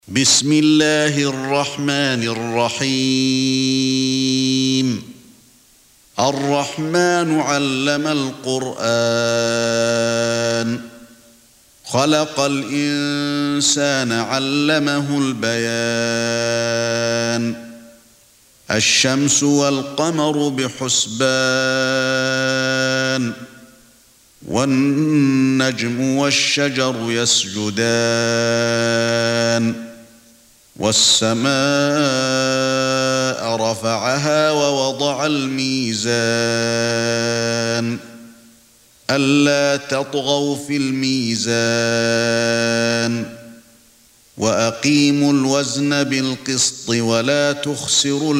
بسم الله الرحمن الرحيم. الرحمن علم القرآن، خلق الإنسان علمه البيان. الشمس والقمر بحسبان، والنجم والشجر يسجدان. والسماء رفعها ووضع الميزان، ألا تطغوا في الميزان، وأقيموا الوزن بالقسط ولا تخسروا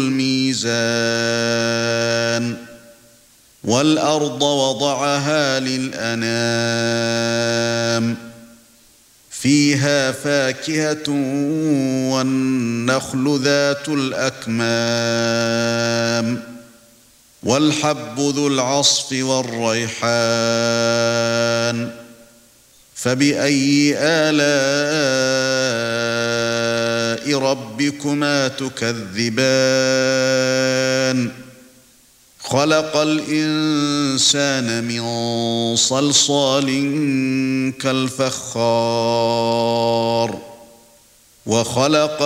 الميزان. والأرض وضعها للأنام، فيها فاكهة والنخل ذات الأكمام، والحب ذو العصف والريحان. فبأي آلاء ربكما تكذبان؟ خلق الإنسان من صلصال كالفخار، وخلق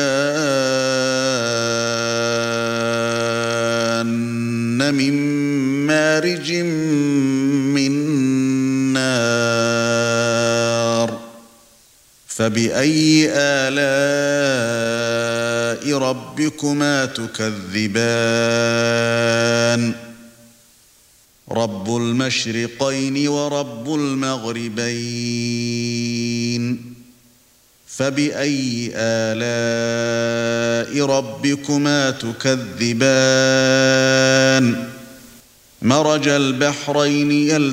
الجان من مارج من نار. فبأي آلاء ربكما تكذبان؟ رب المشرقين ورب المغربين. فبأي آلاء ربكما تكذبان؟ مرج البحرين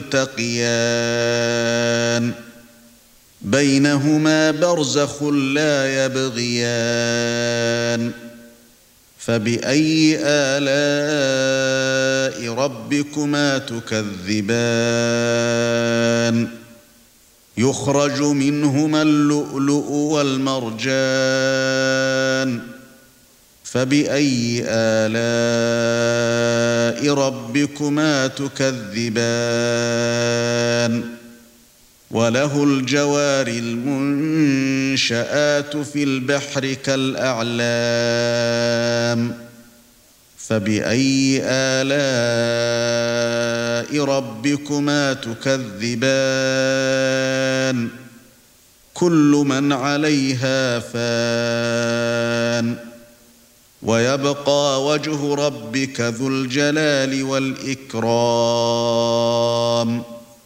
يلتقيان، بينهما برزخ لا يبغيان. فبأي آلاء ربكما تكذبان؟ يخرج منهما اللؤلؤ والمرجان. فبأي آلاء ربكما تكذبان؟ وله الجوار المنشآت في البحر كالأعلام. فبأي آلاء ربكما تكذبان؟ كل من عليها فان، ويبقى وجه ربك ذو الجلال والإكرام.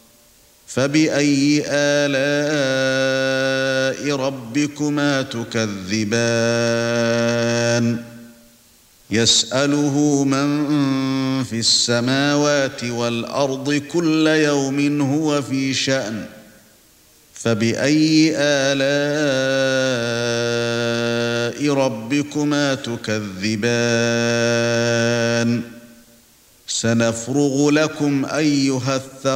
فبأي آلاء ربكما تكذبان؟ يسأله من في السماوات والأرض كل يوم هو في شأن. فبأي آلاء ربكما تكذبان؟ سنفرغ لكم أيها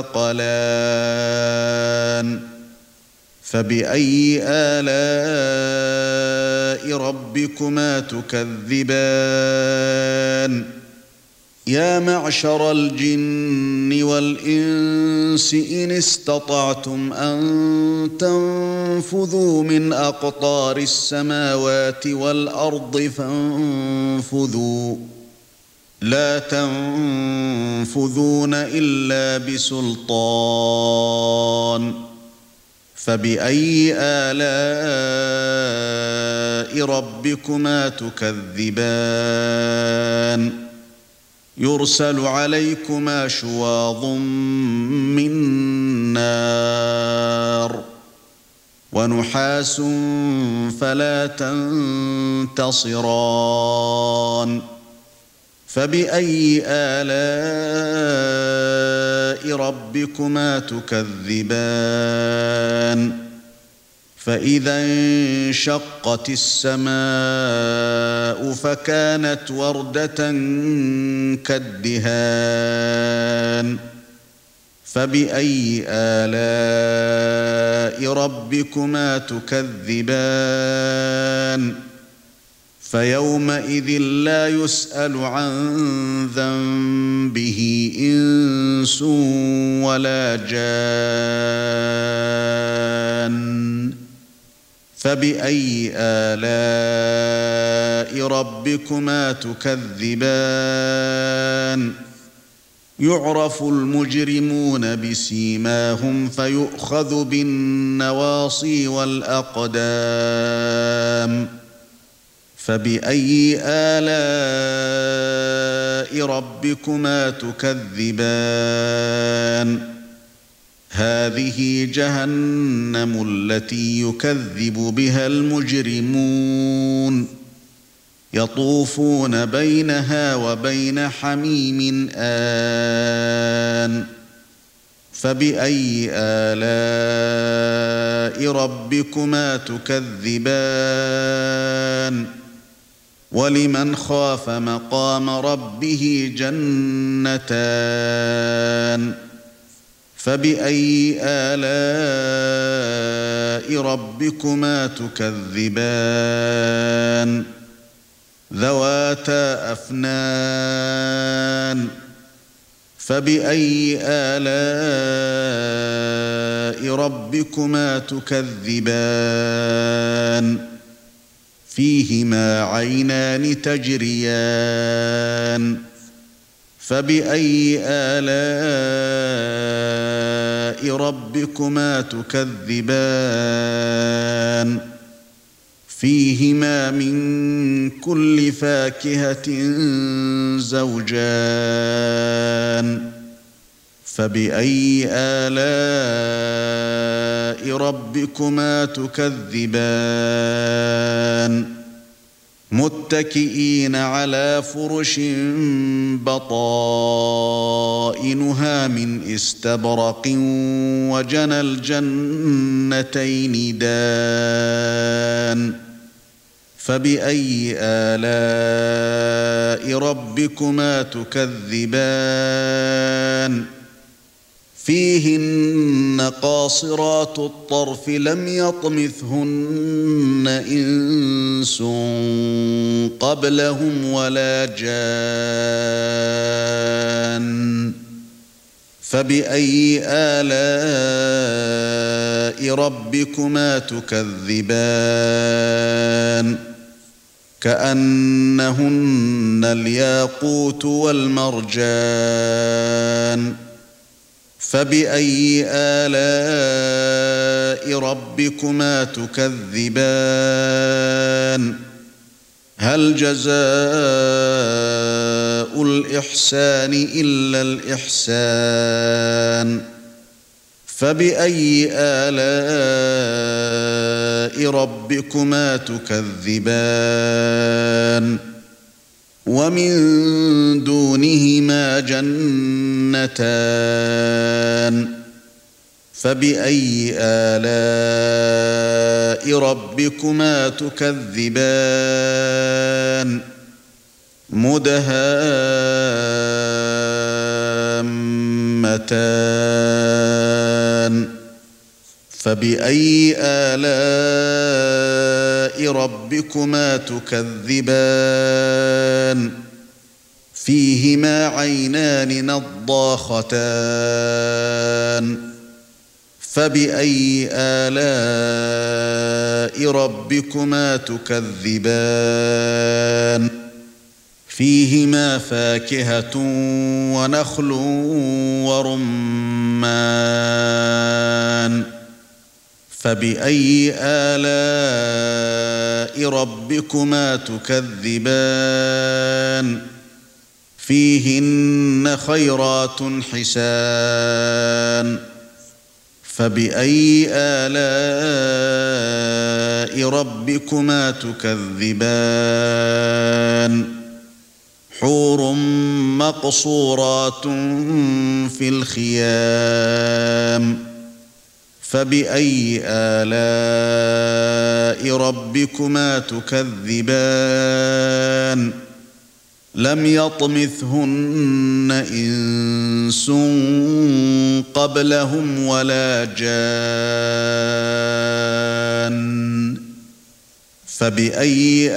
الثقلان. فبأي آلاء ربكما تكذبان؟ يا معشر الجن والإنس إن استطعتم أن تنفذوا من أقطار السماوات والأرض فانفذوا، لا تنفذون إلا بسلطان. فبأي آلاء ربكما تكذبان؟ يرسل عليكما شواظ من نار، ونحاس فلا تنتصران. فبأي آلاء ربكما تكذبان؟ فإذا انشقت السماء فكانت وردة كالدهان. فبأي آلاء ربكما تكذبان فيومئذ لا يسأل عن ذنبه إنس ولا جان فبأي آلاء ربكما تكذبان يعرف المجرمون بسيماهم فيؤخذ بالنواصي والأقدام فبأي آلاء ربكما تكذبان هذه جهنم التي يكذب بها المجرمون يطوفون بينها وبين حميم آن فبأي آلاء ربكما تكذبان ولمن خاف مقام ربه جنتان فبأي آلاء ربكما تكذبان ذواتا أفنان فبأي آلاء ربكما تكذبان فيهما عينان تجريان فبأي آلاء ربكما تكذبان فيهما من كل فاكهة زوجان فبأي آلاء ربكما تكذبان متكئين على فرش بطائنها من استبرق وجنى الجنتين دان فبأي آلاء ربكما تكذبان فيهن قاصرات الطرف لم يطمثهن إنس قبلهم ولا جان فبأي آلاء ربكما تكذبان كأنهن الياقوت والمرجان فبأي آلاء ربكما تكذبان هل جزاء الإحسان إلا الإحسان فبأي آلاء ربكما تكذبان ومن دونهما جنتان فبأي آلاء ربكما تكذبان مدهامتان فبأي آلاء ربكما تكذبان فيهما عينان نضاختان فبأي آلاء ربكما تكذبان فيهما فاكهة ونخل ورمان فبأي آلاء ربكما تكذبان فيهن خيرات حسان فبأي آلاء ربكما تكذبان حور مقصورات في الخيام فبأي آلاء ربكما تكذبان لم يطمثهن إنس قبلهم ولا جان فبأي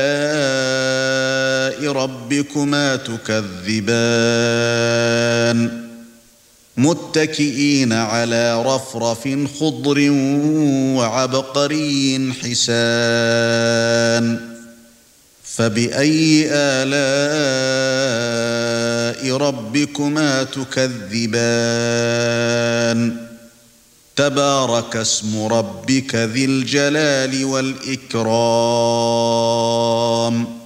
آلاء ربكما تكذبان متكئين على رفرف خضر وعبقري حسان فبأي آلاء ربكما تكذبان تبارك اسم ربك ذي الجلال والإكرام